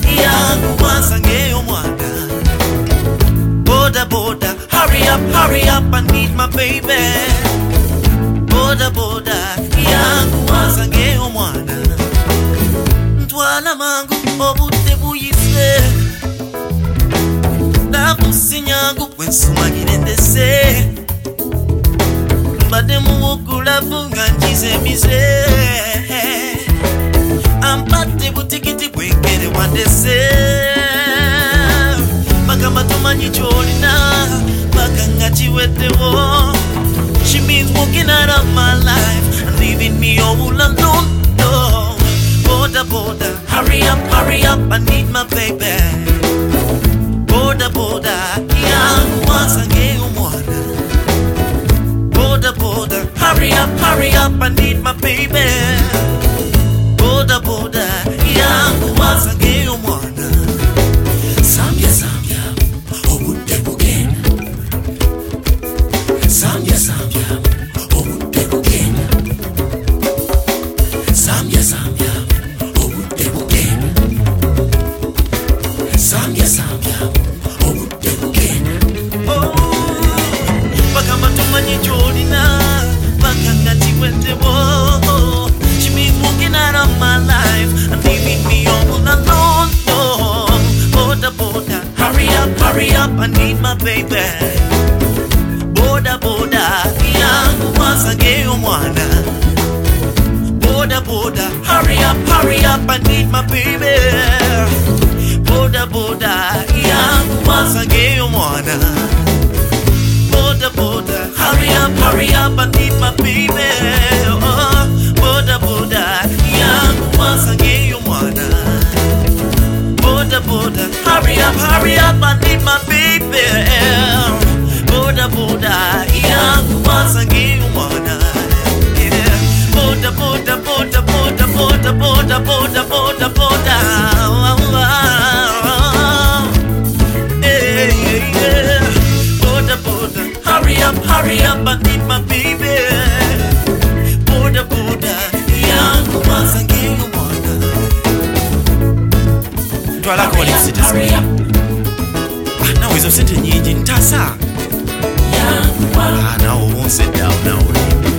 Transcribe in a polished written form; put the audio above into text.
yangu wansangeyo mwana. Boda boda, hurry up, I need my baby. Boda boda, yangu wansangeyo mwana. Ntwala mangu obute buyise, nabusinyangu wensumanyire ndese. Mbade muwukula funga njize mize, ampate butikiti bwengere wandese. Baka matumanyi cholina, baka ngachiwetewo. She means walking out of my life and leaving me all alone. No. Boda boda, hurry up, I need my baby. Boda boda, yangu wansangeyo mwana. Boda boda, hurry up, I need my baby. Boda boda, yangu wansangeyo mwana. Samya samya, obudde bugenda. Samya samya, obudde bugenda. Samya samya, obudde bugenda. Samya samya, obudde bugenda. Oh, baka matumanyi cholina, baka ngatiwetewo. She means walking out of my life and leaving me all alone. No. Boda boda, hurry up, I need my baby. Boda boda, yangu wansangeyo mwana. Boda boda, hurry up, I need my baby. Boda boda, yangu wansangeyo mwana. Boda boda, hurry up, I need my baby. Oh, boda boda, yangu wansangeyo mwana. Boda boda, hurry up, I need my baby. Boda boda, yangu wansangeyo mwana. Yeah. Boda boda, boda boda, boda boda, boda boda, boda. Yeah. Boda boda, hurry up, I need my baby. Boda boda, yangu wansangeyo mwana. Twala kwa lisita. Na wezo sente nyingi ntasa. Now won't sit down now.